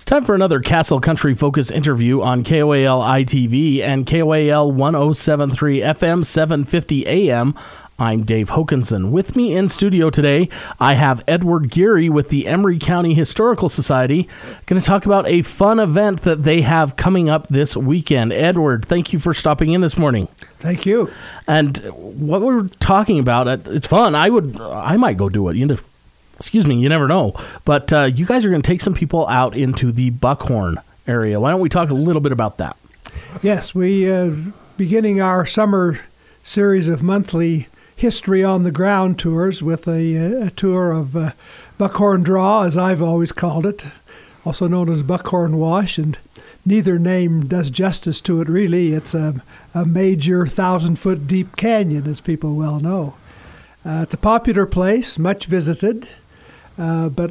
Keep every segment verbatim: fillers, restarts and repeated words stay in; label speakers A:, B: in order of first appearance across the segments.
A: Time for another Castle Country Focus interview on K O A L I T V and K O A L one oh seven point three F M, seven fifty A M. I'm Dave Hokanson. With me in studio today, I have Edward Geary with the Emery County Historical Society. Going to talk about a fun event that they have coming up this weekend. Edward, thank you for stopping in this morning.
B: Thank you.
A: And what we're talking about, it's fun. I would, I might go do it. You know, excuse me, you never know. But uh, you guys are going to take some people out into the Buckhorn area. Why don't we talk a little bit about that?
B: Yes, we uh, beginning our summer series of monthly History on the Ground tours with a, a tour of uh, Buckhorn Draw, as I've always called it, also known as Buckhorn Wash, and neither name does justice to it, really. It's a, a major thousand-foot deep canyon, as people well know. Uh, it's a popular place, much visited, uh, but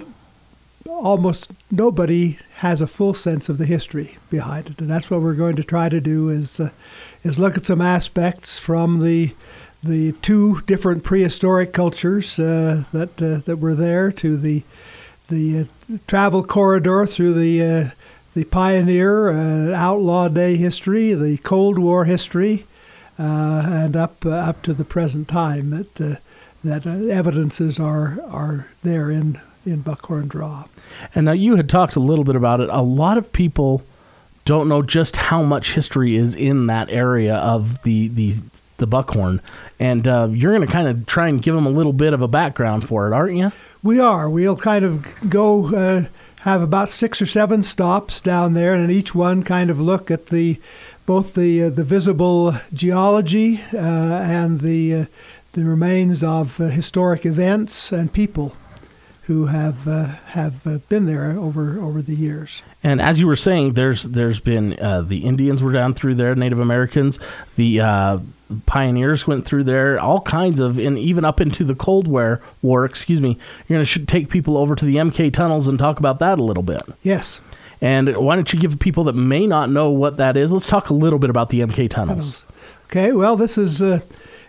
B: almost nobody has a full sense of the history behind it, and that's what we're going to try to do is uh, is look at some aspects from the the two different prehistoric cultures uh, that uh, that were there, to the the uh, travel corridor through the uh, the pioneer uh, outlaw day history, the Cold War history, uh, and up uh, up to the present time that uh, that uh, evidences are are there in in Buckhorn Draw.
A: And now you had talked a little bit about it. A lot of people don't know just how much history is in that area of the the. the Buckhorn, and uh, you're going to kind of try and give them a little bit of a background for it, aren't you?
B: We are. We'll kind of go uh, have about six or seven stops down there, and each one kind of look at the both the uh, the visible geology uh, and the uh, the remains of uh, historic events and people who have uh, have uh, been there over over the years.
A: And as you were saying, there's there's been uh, the Indians were down through there, Native Americans, the uh, pioneers went through there, all kinds of, and even up into the Cold War. War, excuse me. You're going to should take people over to the M K tunnels and talk about that a little bit.
B: Yes.
A: And why don't you give people that may not know what that is? Let's talk a little bit about the M K tunnels.
B: tunnels. Okay. Well, this is uh,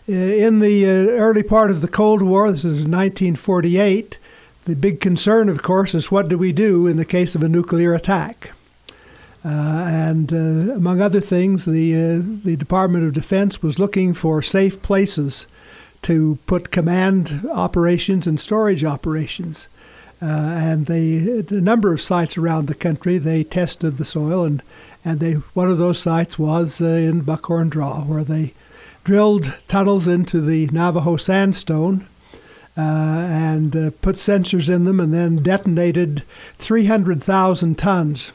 B: in the uh, early part of the Cold War. This is nineteen forty-eight. The big concern, of course, is what do we do in the case of a nuclear attack? Uh, and uh, among other things, the uh, the Department of Defense was looking for safe places to put command operations and storage operations. Uh, and they, at a number of sites around the country, they tested the soil, and and they one of those sites was uh, in Buckhorn Draw, where they drilled tunnels into the Navajo sandstone. Uh, and uh, put sensors in them, and then detonated three hundred thousand tons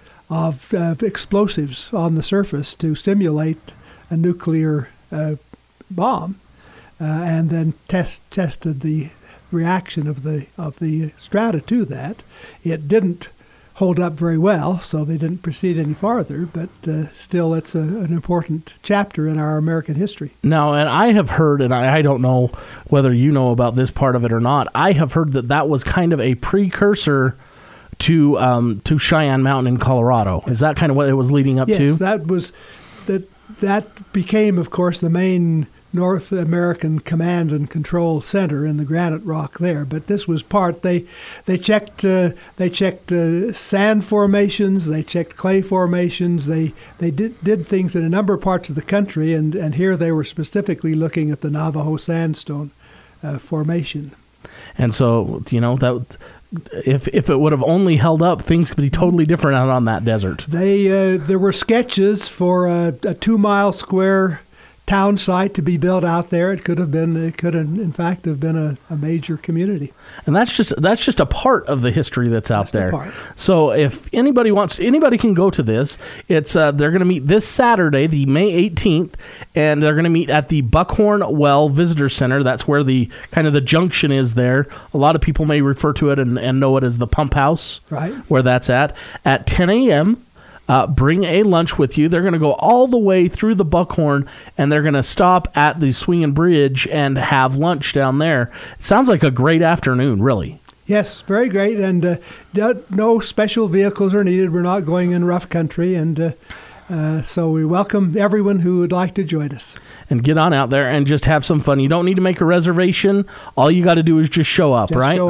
B: of uh, explosives on the surface to simulate a nuclear uh, bomb, uh, and then test tested the reaction of the of the strata to that. It didn't hold up very well, so they didn't proceed any farther, but uh, still it's a, an important chapter in our American history.
A: Now, and I have heard, and I, I don't know whether you know about this part of it or not, I have heard that that was kind of a precursor to um, to Cheyenne Mountain in Colorado. Is that kind of what it was leading up
B: yes,
A: to?
B: Yes, that was, that, that became, of course, the main North American Command and Control Center in the granite rock there. But this was part. They they checked uh, they checked uh, sand formations. They checked clay formations. They they did did things in a number of parts of the country, and, and here they were specifically looking at the Navajo sandstone uh, formation.
A: And so, you know, that if if it would have only held up, things could be totally different out on that desert.
B: They uh, there were sketches for a, a two mile square town site to be built out there. It could have been, it could have, in fact, have been a, a major community.
A: And that's just that's just a part of the history that's out
B: Just
A: there.
B: a part.
A: So if anybody wants, anybody can go to this. It's uh, they're going to meet this Saturday, the May eighteenth, and they're going to meet at the Buckhorn Well Visitor Center. That's where the kind of the junction is there. A lot of people may refer to it and, and know it as the Pump House,
B: right?
A: Where that's at at ten a.m. Uh, bring a lunch with you. They're going to go all the way through the Buckhorn, and they're going to stop at the Swinging Bridge and have lunch down there. It sounds like a great afternoon, really.
B: Yes, very great, and uh, no special vehicles are needed. We're not going in rough country, and uh, uh, so we welcome everyone who would like to join us.
A: And get on out there and just have some fun. You don't need to make a reservation. All you got to do is just show up,
B: just
A: right?
B: show up.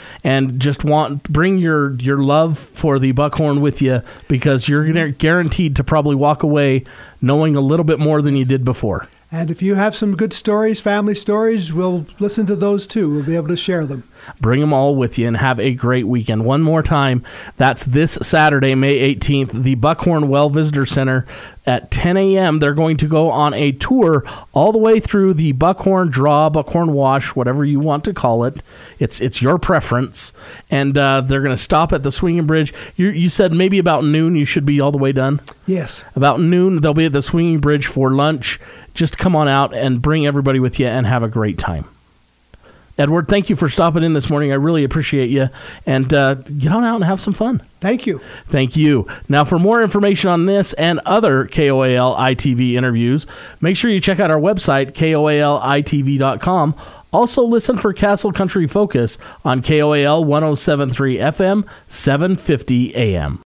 A: and just want bring your, your love for the buckhorn with you, because you're guaranteed to probably walk away knowing a little bit more than you did before.
B: And if you have some good stories, family stories, we'll listen to those too. We'll be able to share them.
A: Bring them all with you and have a great weekend. One more time, that's this Saturday, May eighteenth, the Buckhorn Well Visitor Center at ten a.m. They're going to go on a tour all the way through the Buckhorn Draw, Buckhorn Wash, whatever you want to call it. It's it's your preference. And uh, they're going to stop at the Swinging Bridge. You, you said maybe about noon you should be all the way done?
B: Yes. About
A: noon, they'll be at the Swinging Bridge for lunch. Just come on out and bring everybody with you and have a great time. Edward, thank you for stopping in this morning. I really appreciate you. And uh, get on out and have some fun.
B: Thank you.
A: Thank you. Now, for more information on this and other K O A L I T V interviews, make sure you check out our website, K O A L I T V dot com. Also, listen for Castle Country Focus on K O A L one oh seven point three F M, seven fifty A M.